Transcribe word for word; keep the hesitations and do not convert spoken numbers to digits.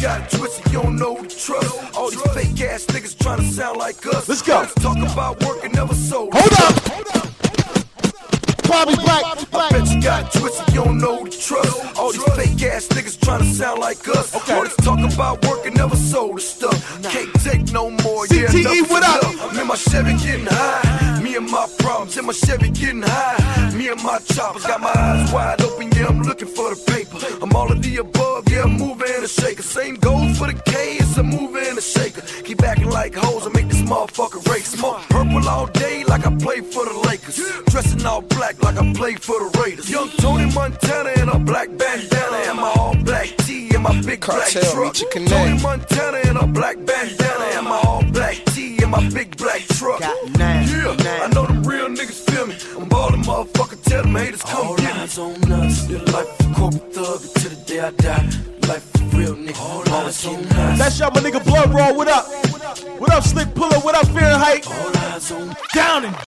got it twisted, you don't know the trust. All these fake ass niggas trying to sound like us. Let's go. Let's talk about work and never sold. Hold up. Hold up. Bobby Black. I bet you got it twisted, you don't know the trust. All these fake ass niggas trying to sound like us. Okay. All this talk about work and never sold the stuff. Can't take no more. C T E, yeah, what up? I'm in my Chevy getting high. Me and my problems in my Chevy getting high. Me and my choppers got my eyes wide open. Yeah, I'm looking for the paper. I'm all of the above. Yeah, I'm moving and a shaker. Same goes for the K. It's a mover and a shaker. Keep acting like hoes and make this motherfucker race. Smoke purple all day like I play for the Lakers. Dressing all black like I play for the Raiders. Young Tony Montana in a black bandana and my all black tee and my big black truck. Tony Montana in a black bandana and my all black tee and my big black truck. Yeah, I know them real niggas feel me. I'm ballin', motherfucker. Tell them haters come all get me. eyes on us. Your life of corporate thug until the day I die. Life of real nigga. All eyes on us. That's y'all, my nigga Blood Raw. What up? What up, Slick Puller? What up, Fahrenheit? All eyes on Down and